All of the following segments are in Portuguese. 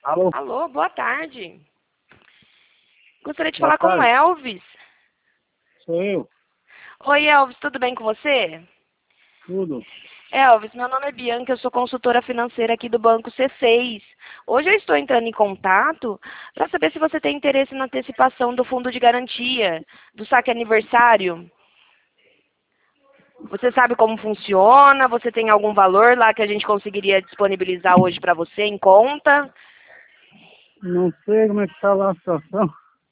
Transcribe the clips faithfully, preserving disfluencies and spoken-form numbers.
Alô? Alô, boa tarde. Gostaria de Boa falar com o tarde. Elvis. Sou eu. Oi, Elvis, tudo bem com você? Tudo. Elvis, meu nome é Bianca, eu sou consultora financeira aqui do Banco C seis. Hoje eu estou entrando em contato para saber se você tem interesse na antecipação do fundo de garantia, do saque aniversário. Você sabe como funciona? Você tem algum valor lá que a gente conseguiria disponibilizar hoje para você em conta? Não sei como é que está lá a situação.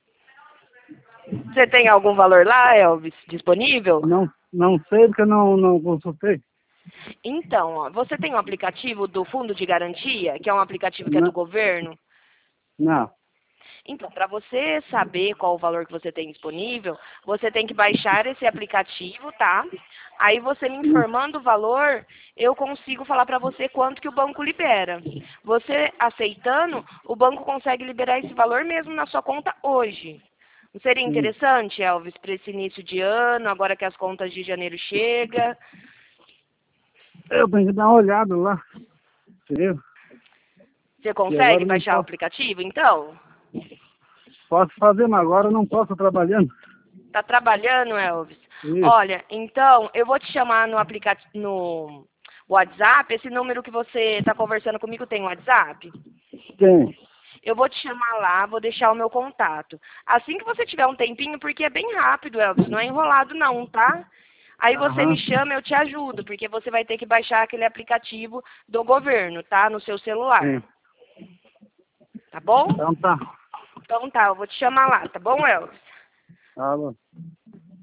Você tem algum valor lá, Elvis, disponível? Não, não sei porque não, não consultei. Então, ó, você tem um aplicativo do Fundo de Garantia, que é um aplicativo que é do Não. governo? Não. Então, para você saber qual o valor que você tem disponível, você tem que baixar esse aplicativo, tá? Aí você me Hum, informando o valor, eu consigo falar para você quanto que o banco libera. Você aceitando, o banco consegue liberar esse valor mesmo na sua conta hoje. Não seria hum. interessante, Elvis, para esse início de ano, agora que as contas de janeiro chegam? Eu tenho que dar uma olhada lá. Entendeu? Você E agora consegue eu não baixar o posso. aplicativo, então? Posso fazer, mas agora eu não posso trabalhando. Tá trabalhando, Elvis? Isso. Olha, então, eu vou te chamar no aplicativo, no WhatsApp. Esse número que você está conversando comigo tem WhatsApp? Tem. Eu vou te chamar lá, vou deixar o meu contato. Assim que você tiver um tempinho, porque é bem rápido, Elvis, não é enrolado não, tá? Aí você me Aham. chama, eu te ajudo, porque você vai ter que baixar aquele aplicativo do governo, tá? No seu celular, Sim. tá bom? Então tá. Então tá, eu vou te chamar lá, tá bom, Elvis? Tá bom.